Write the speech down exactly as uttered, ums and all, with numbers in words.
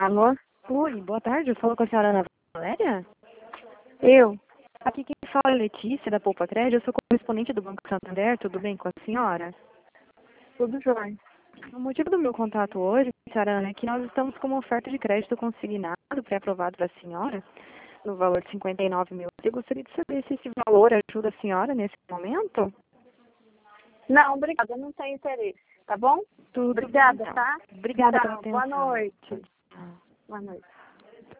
Alô? Oi, boa tarde. Eu falo com a senhora Ana Valéria? Eu? Aqui quem fala é Letícia, da Poupa Crédito. Eu sou correspondente do Banco Santander. Tudo bem com a senhora? Tudo jóia. O motivo do meu contato hoje, senhora Ana, é que nós estamos com uma oferta de crédito consignado, pré-aprovado para a senhora, no valor de cinquenta e nove mil. Eu gostaria de saber se esse valor ajuda a senhora nesse momento? Não, obrigada, eu não tenho interesse, tá bom? Tudo Obrigada, bem, então. tá? Obrigada Tá, pela atenção. boa noite. Tchau, tchau. Boa noite.